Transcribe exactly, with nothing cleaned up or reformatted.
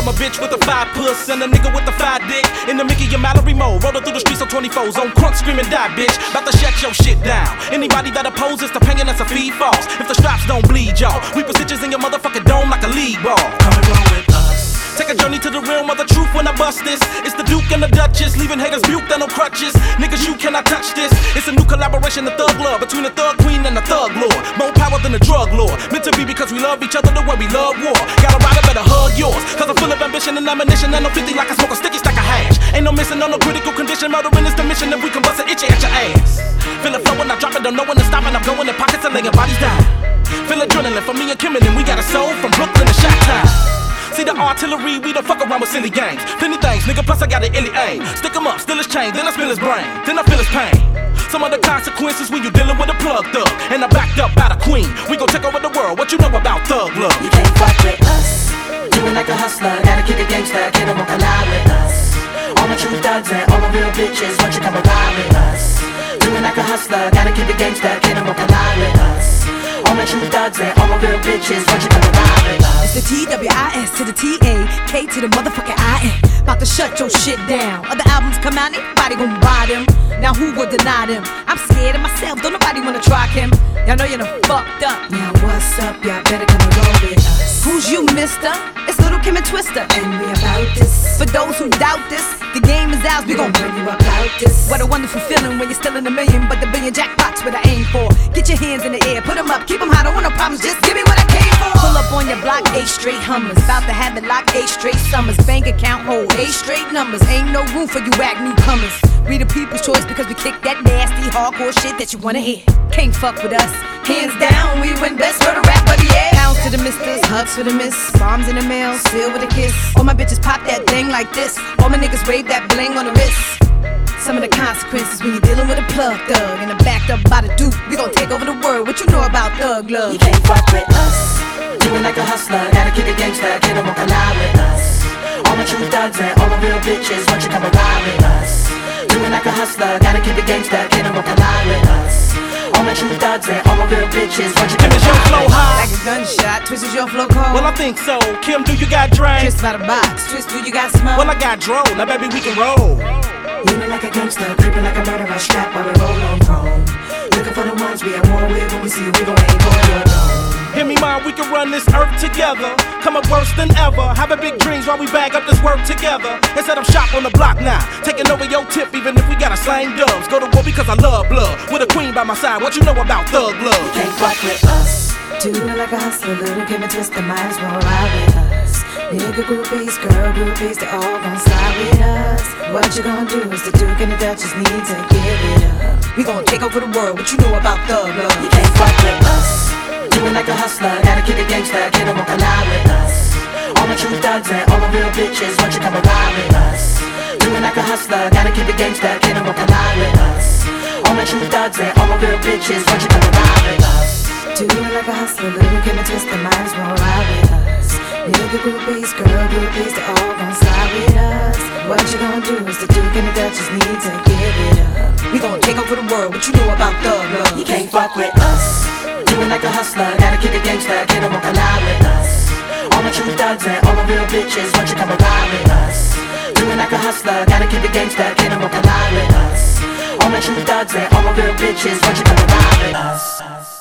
I'm a bitch with a five puss and a nigga with a five dick. In the Mickey and Mallory mode, rolling through the streets on twenty-fours on crunk screaming die bitch. About to shut your shit down. Anybody that opposes to paying us a fee falls. If the straps don't bleed y'all, we put stitches in your motherfucking dome like a league ball. Come and roll with us. Take a journey to the realm of the truth when I bust this. It's the Duke and the Duchess, leaving haters buked and no crutches. Niggas, you cannot touch this. It's a new collaboration, the thug love, between the thug queen and the thug lord. More power than the drug lord. Meant to be because we love each other the way we love war. Got a rider, better hug yours. Cause I'm full of ambition and ammunition. And no fifty like I smoke a sticky stack of hash. Ain't no missing on no critical condition. Murdering is the mission and we can bust it itchy at your ass. Feel it flow when I drop it, don't know when to stop it. I'm going in pockets and laying bodies down. Feel adrenaline for me and Kim and we got a soul from Brooklyn to Chi-Town. See the artillery, we don't fuck around with silly games. Plenty things, nigga, plus I got an illy aim. Stick him up, steal his chain, then I spill his brain. Then I feel his pain. Some of the consequences when you dealing with a plug thug. And I'm backed up by the queen. We gon' take over the world, what you know about thug love? You can't fuck with us. Doing like a hustler, gotta keep it gangsta, can't won't collide with us. All my true thugs and all my real bitches, won't you come and ride with us? Doing like a hustler, gotta keep it gangsta, can't won't collide with us. All my true thugs and all my real bitches, won't you come and ride with us? It's the T W I S to the T A K to the motherfucking I N. About to shut your shit down. Other albums come out, anybody gon' buy them. Now who would deny them? I'm scared of myself, don't nobody wanna try him. Y'all know you're done fucked up. Now what's up, y'all better come and roll with us. Who's you, mister? It's Little Kim and Twister. And we about this. For those who doubt this, the game is ours, we gon' bring you about this. What a wonderful feeling when you're still in a million, but the billion jackpot's what I aim for. Get your hands in the air, put them up, keep them high, don't want no problems, just give me what I came for. Pull up on your block, eight straight Hummers. About to have it locked, eight straight summers. Bank account hold, eight straight numbers. Ain't no room for you whack newcomers. We the people's choice because we kick that nasty, hardcore shit that you wanna hear. Can't fuck with us. Hands down, we win best for the rap of the year. Pounds to the misters, hugs for the miss. Bombs in the mail, seal with a kiss. All my bitches pop that thing like this. All my niggas wave that bling on the wrist. Some of the consequences when you're dealing with a plug thug and I'm backed up by the Duke. We gon' take over the world. What you know about thug love? You can't fuck with us. Doing like a hustler, gotta keep it gangsta, can't won't collide with us. All my true thugs and all my real bitches, won't you come and ride with us? Doing like a hustler, gotta keep it gangsta, can't won't collide with us. All my true thugs and all my real bitches, won't you come and ride with us? Like a gunshot, Twist is your flow cold. Well, I think so. Kim, do you got drain? Twist by the box, Twist, do you got smoke? Well, I got drone. Now, baby, we can roll. Leaning like a gangster, creeping like a murderer, strapped while we roll on chrome. Looking for the ones we at war with, when we see you, we gon' aim for your dome. Hear me, mom, we can run this earth together. Come up worse than ever. Having big dreams while we bag up this work together. And set up shop on the block now. Taking over your tip, even if we gotta slang dubs. Go to war because I love blood. With a queen by my side, what you know about thug love? You can't fuck with us. Doing like a hustler, Little Kim and Twister, might as well ride with us. Nigga groupies, girl groupies, they all gon' slide with us. What you gon' do is the Duke and the Duchess need to give it up. We gon' take over the world, what you know about thug love? You can't fuck with us. Doing like a hustler, gotta keep it gangsta, can't won't collide with us. All my true thugs and all my real bitches, won't you come and ride with us? Doing like a hustler, gotta keep it gangsta, can't won't collide with us. All my true thugs and all my real bitches, won't you come and ride with us? Doing like a hustler, Little Kim and Twister, might as well ride with us. Nigga groupies, girl groupies, they all gon' slide with us. What you gon' do is the Duke and the Duchess need to give it up. We gon' take over the world, what you know about thug love? You can't fuck with us. Doing like a hustler, gotta keep it gangsta, can't won't collide with us. All my true thugs and all my real bitches, won't you come and ride with us? Doing like a hustler, gotta keep it gangsta, can't won't collide with us. All my true thugs and all my real bitches, won't you come and ride with us?